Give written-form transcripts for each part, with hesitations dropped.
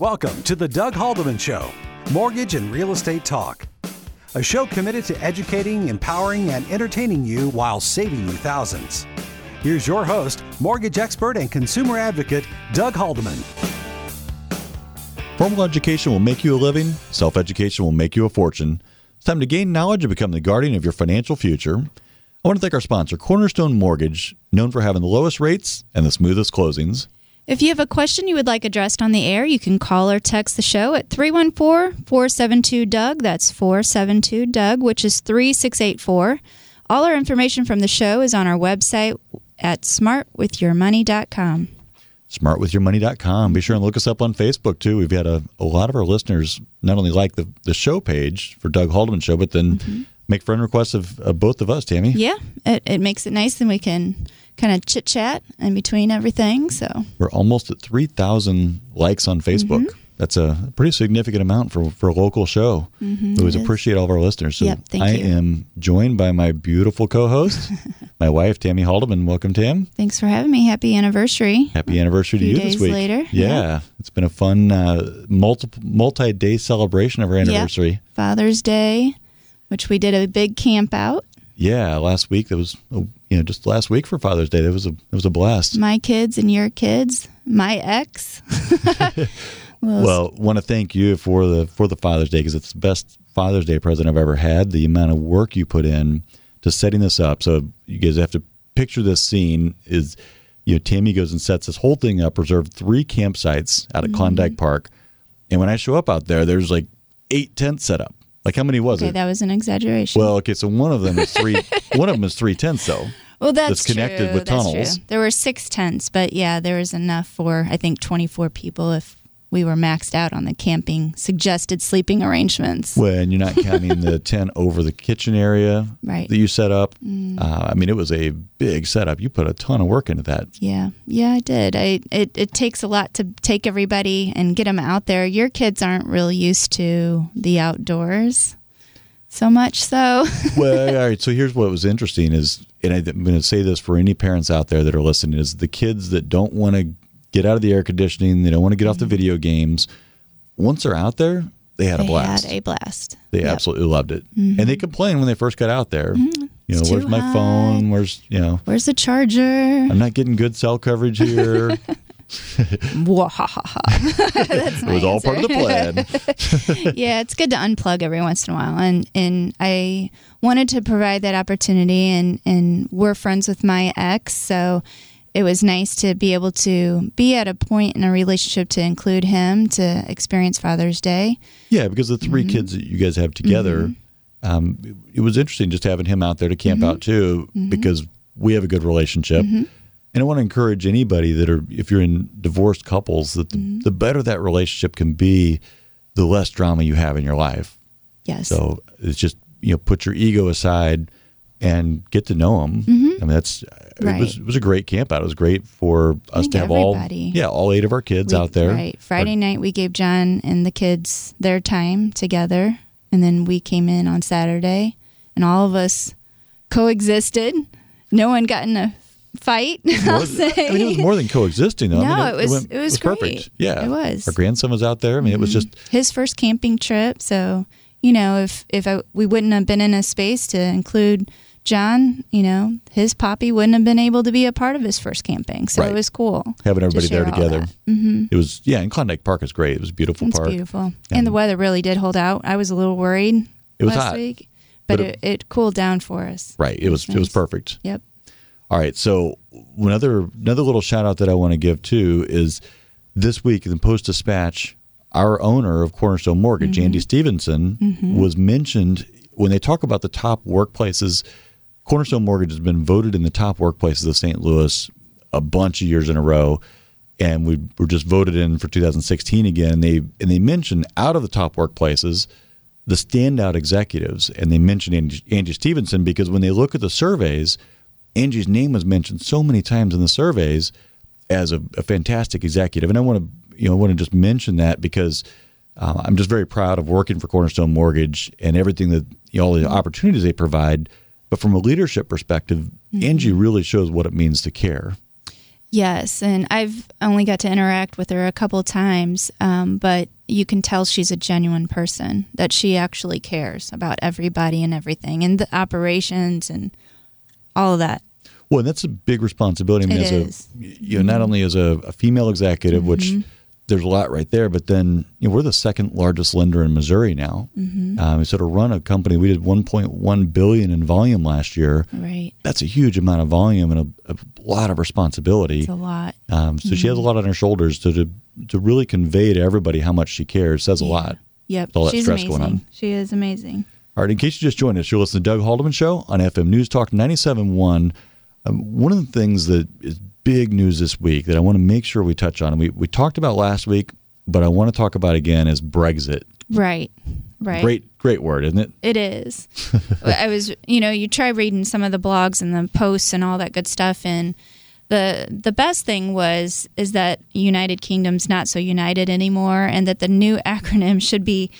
Welcome to the Doug Haldeman Show, Mortgage and Real Estate Talk. A show committed to educating, empowering, and entertaining you while saving you thousands. Here's your host, mortgage expert and consumer advocate, Doug Haldeman. Formal education will make you a living. Self-education will make you a fortune. It's time to gain knowledge and become the guardian of your financial future. I want to thank our sponsor, Cornerstone Mortgage, known for having the lowest rates and the smoothest closings. If you have a question you would like addressed on the air, you can call or text the show at 314-472-DOUG. That's 472-DOUG, which is 3684. All our information from the show is on our website at smartwithyourmoney.com. Smartwithyourmoney.com. Be sure and look us up on Facebook, too. We've had a lot of our listeners not only like the show page for Doug Haldeman Show, but then make friend requests of both of us, Tammy. Yeah, it makes it nice, and we can kind of chit-chat in between everything. So we're almost at 3,000 likes on Facebook. That's a pretty significant amount for a local show. We always appreciate all of our listeners. So thank you. I am joined by my beautiful co-host, my wife, Tammy Haldeman. Welcome, Tam. Thanks for having me. Happy anniversary. Happy anniversary to you this week. Later. Yeah. It's been a fun multi-day celebration of our anniversary. Yep. Father's Day, which we did a big camp out. Yeah, last week that was just last week for Father's Day. It was a blast. My kids and your kids, my ex. Well, want to thank you for the Father's Day, because it's the best Father's Day present I've ever had. The amount of work you put in to setting this up. So you guys have to picture this scene is, Tammy goes and sets this whole thing up, reserved 3 campsites out at Klondike Park. And when I show up out there, there's like 8 tents set up. Like, how many was it? Okay, that was an exaggeration. Well, okay, so one of them is 3 tents, though. Well, that's connected true. with tunnels. That's true. There were 6 tents, but yeah, there was enough for, I think, 24 people if we were maxed out on the camping suggested sleeping arrangements. Well, and you're not counting the tent over the kitchen area that you set up. It was a big setup. You put a ton of work into that. Yeah, I did. It takes a lot to take everybody and get them out there. Your kids aren't really used to the outdoors. So much so. Well, all right. So here's what was interesting is, and I'm going to say this for any parents out there that are listening, is the kids that don't want to get out of the air conditioning, they don't want to get off the video games. Once they're out there, they had a blast. They absolutely loved it. And they complained when they first got out there. Where's my phone? Where's the charger? I'm not getting good cell coverage here. That's it was all part of the plan. Yeah, it's good to unplug every once in a while, and I wanted to provide that opportunity, and we're friends with my ex, so it was nice to be able to be at a point in a relationship to include him to experience Father's Day. Yeah, because the 3 kids that you guys have together, it was interesting just having him out there to camp out too, because we have a good relationship. And I want to encourage anybody if you're in divorced couples, that the better that relationship can be, the less drama you have in your life. Yes. So it's just, put your ego aside and get to know them. I mean, it was a great camp out. It was great for us to have all 8 of our kids out there. Right. Friday night we gave John and the kids their time together, and then we came in on Saturday, and all of us coexisted. No one got in a fight, I'll say. It was more than coexisting, though. No, it was great. Perfect. Yeah. It was. Our grandson was out there. I mean, it was just his first camping trip, so if we wouldn't have been in a space to include John, his poppy wouldn't have been able to be a part of his first camping. So It was cool. Having everybody there together. It was, and Klondike Park is great. It was a beautiful park. It's beautiful. And the weather really did hold out. I was a little worried last week, but it cooled down for us. Right. It was perfect. Yep. All right. So another little shout out that I want to give too is this week in the Post-Dispatch, our owner of Cornerstone Mortgage, Andy Stevenson, was mentioned when they talk about the top workplaces. Cornerstone Mortgage has been voted in the top workplaces of St. Louis a bunch of years in a row, and we were just voted in for 2016 again. They mentioned out of the top workplaces the standout executives, and they mentioned Angie Stevenson because when they look at the surveys, Angie's name was mentioned so many times in the surveys as a fantastic executive. And I want to just mention that because I'm just very proud of working for Cornerstone Mortgage and everything that all the opportunities they provide. But from a leadership perspective, Angie really shows what it means to care. Yes, and I've only got to interact with her a couple of times, but you can tell she's a genuine person, that she actually cares about everybody and everything, and the operations and all of that. Well, and that's a big responsibility. I mean, It is. not only as a female executive, which there's a lot right there, but then we're the second largest lender in Missouri now. So to run a company, we did $1.1 billion in volume last year. Right. That's a huge amount of volume and a lot of responsibility. It's a lot. So she has a lot on her shoulders to really convey to everybody how much she cares. Says a lot. Yep. With all that She's stress amazing. going on. She is amazing. All right, in case you just joined us, you're listening to Doug Haldeman Show on FM News Talk 97.1. One of the things that is big news this week that I want to make sure we touch on, and we talked about last week, but I want to talk about again, is Brexit. Right. Great word, isn't it? It is. I was, you try reading some of the blogs and the posts and all that good stuff, and the best thing is that United Kingdom's not so united anymore, and that the new acronym should be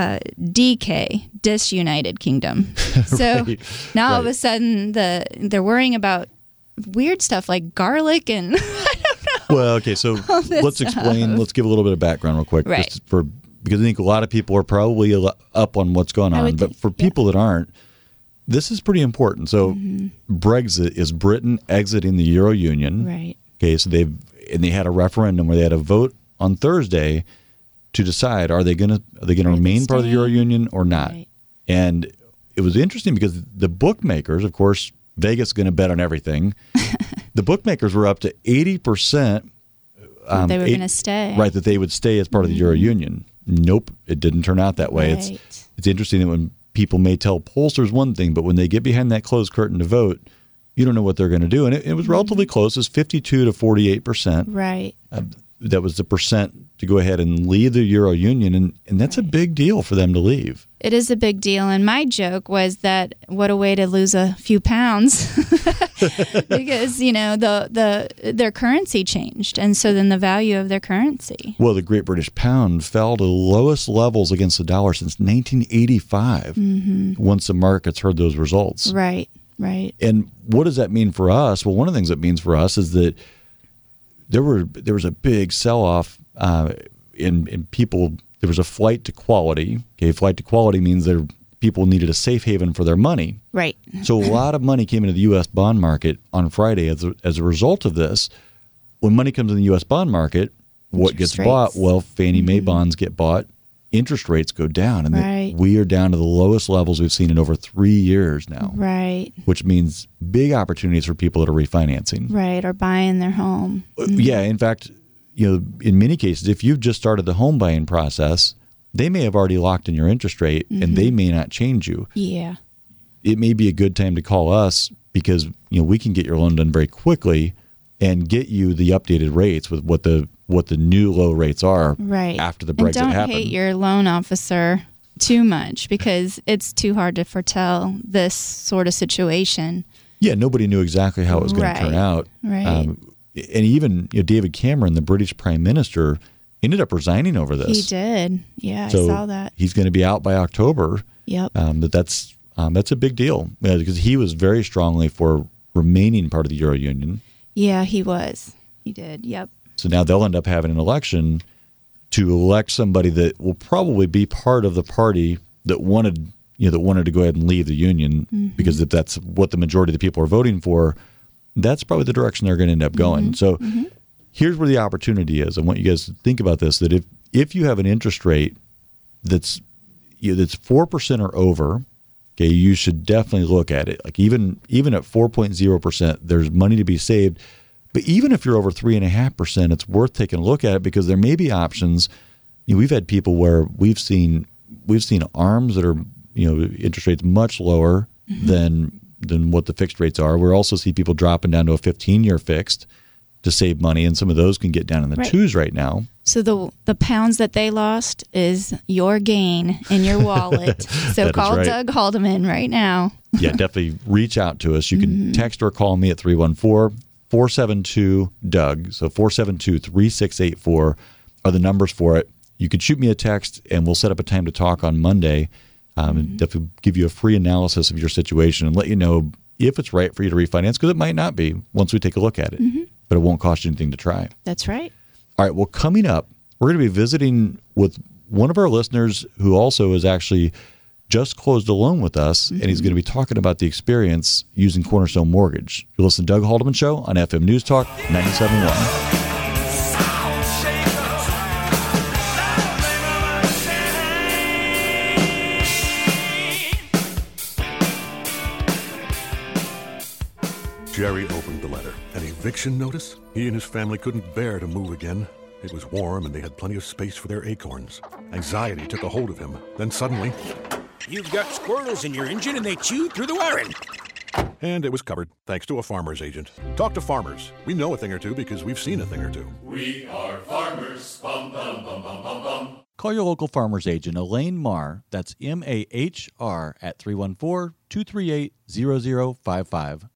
DK, Disunited Kingdom. So now all of a sudden they're worrying about weird stuff like garlic and I don't know. Well, okay, so let's explain. Let's give a little bit of background real quick, Right. just because I think a lot of people are probably up on what's going on, but for people that aren't, this is pretty important. So Brexit is Britain exiting the Euro Union. Right. Okay, so they had a referendum where they had a vote on Thursday to decide are they going to remain part of the Euro Union or not. Right. And it was interesting because the bookmakers, of course, Vegas is going to bet on everything. The bookmakers were up to 80%. They were going to stay. Right, that they would stay as part of the Euro Union. Nope, it didn't turn out that way. Right. It's interesting that when people may tell pollsters one thing, but when they get behind that closed curtain to vote, you don't know what they're going to do. And it was relatively close. It's 52 to 48%. Right. That was the percent to go ahead and leave the Euro Union, and that's a big deal for them to leave. It is a big deal, and my joke was that what a way to lose a few pounds, because their currency changed, and so then the value of their currency. Well, the Great British Pound fell to the lowest levels against the dollar since 1985. Once the markets heard those results, Right. And what does that mean for us? Well, one of the things that means for us is that there was a big sell-off in people. There was a flight to quality. Okay, flight to quality means that people needed a safe haven for their money. Right. So a lot of money came into the U.S. bond market on Friday as a result of this. When money comes in the U.S. bond market, what gets bought? Well, Fannie Mae bonds get bought. Interest rates go down, and we are down to the lowest levels we've seen in over 3 years now. Right. Which means big opportunities for people that are refinancing. Right, or buying their home. Yeah, in fact, in many cases, if you've just started the home buying process, they may have already locked in your interest rate, and they may not change you. Yeah. It may be a good time to call us because we can get your loan done very quickly and get you the updated rates with what the new low rates are after the Brexit happened. And don't hate your loan officer too much because it's too hard to foretell this sort of situation. Yeah, nobody knew exactly how it was going to turn out. Right. And even David Cameron, the British Prime Minister, ended up resigning over this. He did. Yeah, so I saw that. He's going to be out by October. Yep. But that's a big deal because he was very strongly for remaining part of the Euro Union. Yeah, he was. He did. Yep. So now they'll end up having an election to elect somebody that will probably be part of the party that wanted to go ahead and leave the union, because if that's what the majority of the people are voting for, that's probably the direction they're going to end up going. So here's where the opportunity is. I want you guys to think about this, that if you have an interest rate that's 4% or over, okay, you should definitely look at it. Like even at 4.0%, there's money to be saved. But even if you're over 3.5%, it's worth taking a look at it because there may be options. We've had people where we've seen ARMs that are interest rates much lower than what the fixed rates are. We also see people dropping down to a 15-year fixed to save money, and some of those can get down in the twos right now. So the pounds that they lost is your gain in your wallet. So call Doug Haldeman right now. Yeah, definitely reach out to us. You can text or call me at 314-472-DOUG. So 472-3684 are the numbers for it. You can shoot me a text, and we'll set up a time to talk on Monday. And definitely give you a free analysis of your situation and let you know if it's right for you to refinance, because it might not be once we take a look at it. but it won't cost you anything to try. That's right. All right. Well, coming up, we're going to be visiting with one of our listeners who also is actually just closed a loan with us, and he's going to be talking about the experience using Cornerstone Mortgage. You listen to Doug Haldeman Show on FM News Talk 97.1. Jerry opened the letter. An eviction notice? He and his family couldn't bear to move again. It was warm and they had plenty of space for their acorns. Anxiety took a hold of him. Then suddenly... You've got squirrels in your engine and they chewed through the wiring. And it was covered, thanks to a farmer's agent. Talk to farmers. We know a thing or two because we've seen a thing or two. We are farmers. Bum, bum, bum, bum, bum, bum. Call your local farmer's agent, Elaine Marr, that's M-A-H-R, at 314-238-0055.